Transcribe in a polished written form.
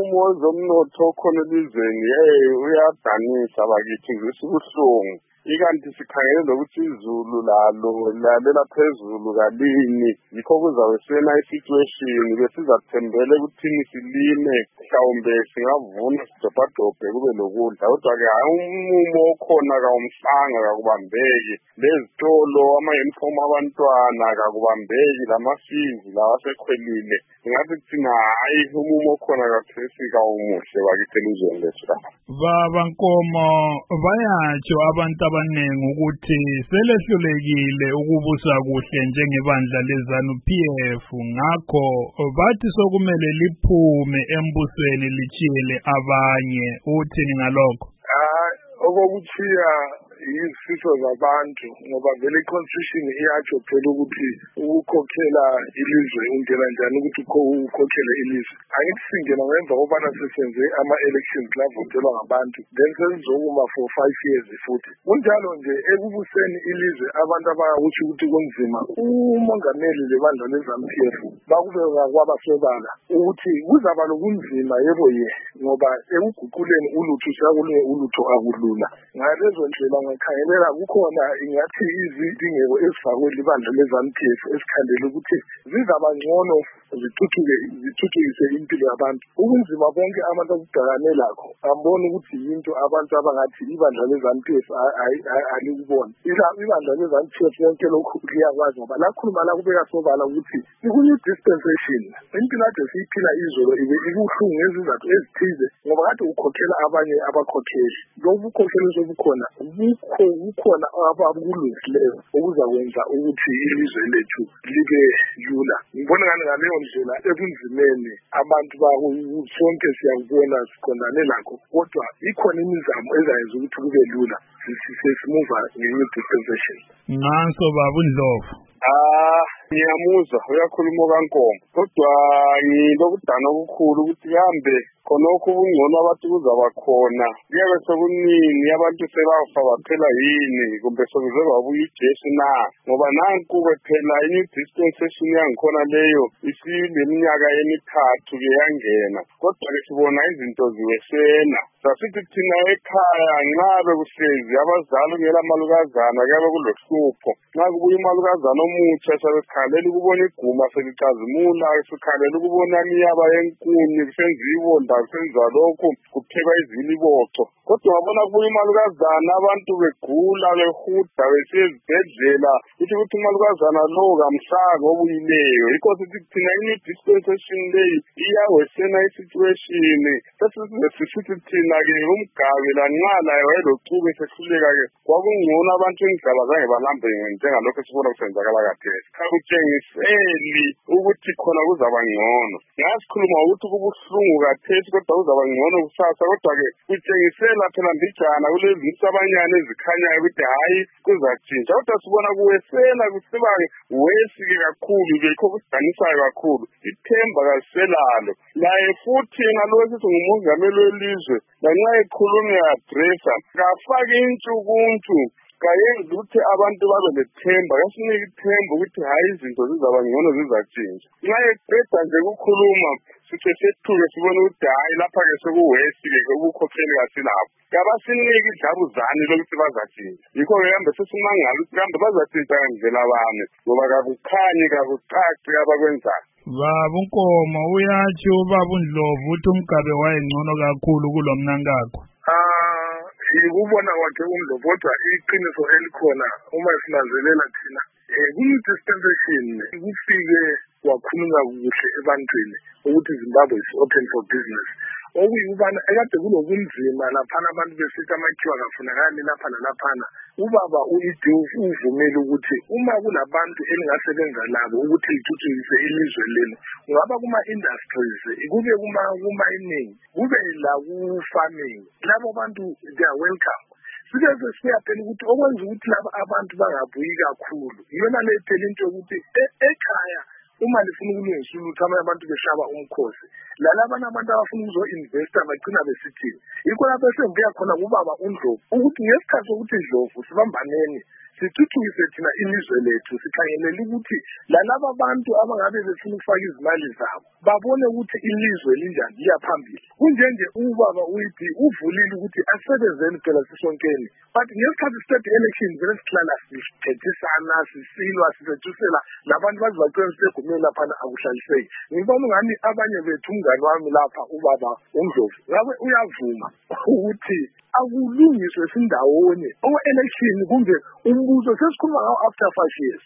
umumo wezomnotho okhona elizweni uyadanisa bakithi ngisubuhlungu. Ikanti sikhangele lokuthi izulu lalo lalela phezulu kalini yikho kuzabe sena isituation besizathembele ukuthini silime mhlawumbe singavuna sidobhadobhe kube lokudla kodwa-ke umumo okhona kawumhlanga kakubambeki lezitolo ama-uniform abantwana kakubambeki lamafizi lawa asekhwelile ngathi thina hayi umumo okhona kathesi kawumuhle bakithi elizweni lethu. Baba Nkomo bayatsho abantu abaningi ukuthi selehlulekile ukubusa kuhle njengebandla leZANU-PF ngakho bathi sokumele liphume embusweni lichiyele abanye. Uthini ngalokho? Okokuthiya izifiso zabantu ngoba vele i-constitution iyatsho phela ukuthi ukukhokhela ilizwe ungena njani ukuthi ukhokhele ilizwe. Angithi singena ngemva kobana sesenze ama-elections lavotelwa ngabantu then sesizokuma for 5 years futhi. Kunjalo nje ekubuseni ilizwe abantu abakusho ukuthi kunzima umongameli lebandla leZANU-PF bakubeka kwabasobala ukuthi kuzaba lokunzima yebo ngoba ekuguquleni ulutho siyakulunye ulutho akulula. Ngalezo ndlela ngakhangelela kukhona ingathi izidingeko ezifakwe libandla leZANU-PF esikhandela ukuthi zizaba ngcono zithuthukise impilo yabantu. Ubunzima bonke abantu abudakane lakho ambona ukuthi yinto abantu abangathi ibandla leZANU-PF alikubona. Ibandla leZANU-PF yonke lokhu liyakwazi ngoba lakhuluma la kubeka sobala ukuthi dispensation impilo kade siyiphila izolo ibuhlungu ngezizathu ezithize ngoba kade ukhokhela abanye abakhokheli. Lokhu ukhokhelo sobukhona kukhona abakulungisileyo okuzakwenza ukuthi ilizwe lethu libe lula. Ngibona ngani ngaleyo ndlela ebunzimeni abantu sonke siyakubona siqondane lakho kodwa ikhona imizamo ezayenza ukuthi kube lula sesimuva nge-new dispensation. Nanso Baba uNdlovu. Ngiyamuzwa uyakhuluma kaNkomo kodwa ngilokudana okukhulu ukuthi kambe khonokho ubungcono abathi kuzaba khona kuyabe sekuningi abantu sebafa baphela yini kumbe sokuze babuya ijeshi na ngoba nanku phela i-new dispensation yangikhona leyo isileminyaka emithathu-ke yangena kodwa-ke sibona izinto ziwesena. Sasithi thina ekhaya nxa bekuhlezi abazali ungela malukazana kuyabe kulohlupho nxa kubuya umalukazana omutsha sabesikhalela ukubona iguma selicazimula sikhalela ukubona imiyaba yenkuni kusenziwa ibonda kusenziwa lokhu kuphekwa iziliboco kodwa wabona kubuya umalukazana abantu begula behuda besiya ezibhedlela ukuthi umalukazana lowo kamhlanga obuyileyo yikho sithi thina i-new dispensation leyi iyawesena i-situation sesithi thina-ke umgabe lanxa laye wayelocuku esehluleka-ke kwakungcono abantu indaba zange balambe njengalokho esibona kusenzakala khathesi. Kakutshengiseli ukuthi khona kuzaba ngcono. Ngasikhuluma ukuthi kubuhlungu khathesi kodwa kuzaba ngcono kusasa kodwa-ke kutshengisela phela mbijana kulezi insabanyana ezikhanyayo ukuthi hayi kuzatshintsha kodwa sibona kuwesela kusiba wesi-ke kakhulu-ke yikho kusidanisayo kakhulu. Ithemba kaliselalo laye futhi ngalowo sithi ngumongameli welizwe lanxa ekhuluma e-adressa kafake intshukuntshu kayenza ukuthi abantu babe lethemba kasinike ithemba ukuthi hayi izinto zizaba ngcono zizatshintsha. Nxa eqeda nje kukhuluma sithe sethuke sibone ukuthi hayi lapha-ke sekuwesi-ke ukukhokheli kasilapho kabasinike idlabuzane lokuthi bazatshintsha. Yikho-ke kambe sesimangala ukuthi kambe bazatshintsha ngandlela bani ngoba kakukhanyi kakucaci abakwenzayo. Baba Nkomo uyatsho Baba uNdlovu uthi umgabe wayengcono kakhulu kulo mnankakho. Ikubona kwakhe uNdlovu kodwa iqiniso elikhona uma sinanzelela thina kwi-dispensation kufike wakhulunywa kuhle ebantwini ukuthi Zimbabwe is open for business. Okuyikubana ekade kulobunzima laphana abantu besithi amakhiwa akafunakali lapha nalaphana. Ubaba uvumile ukuthi uma kulabantu elingasebenza labo ukuthi lithuthukise ilizwe lelo kungaba kuma-industries kube kuma-mining kube la ku-farming labo bantu they are welcome. Sike siya phela ukuthi okwenza ukuthi laba abantu bangabuyi kakhulu iyona le phela into yokuthi ekhaya uma lifuna ukulungisa ulutho abanye abantu beshaba umkhosi lalabana abantu abafuna ukuzo-investa bagcina besithini. Yikho lapho esengibuya khona kubaba uNdlovu ukuthi ngesikhathi sokuthi Ndlovu sibambaneni sithuthukise thina ilizwe lethu sikhangelele ukuthi lalaba bantu abangabe befuna ukufaka izimali zabo babone ukuthi ilizwe linjani liyaphambili. Kunjenje ubaba uyithi uvulile ukuthi asebenzeni phela sisonkeni, but ngesikhathi state election vele sihlala sithethisana sisilwa sisethusela labantu bazibaqela segumeni lapha akuhlaliseki. Ngibona ungani abanye bethu umngane wami lapha ubaba uNdlovu ngabe uyavuma ukuthi akulungiswe sindawonye election kumbe umbuzo sesikhuluma ngawo after 5 years.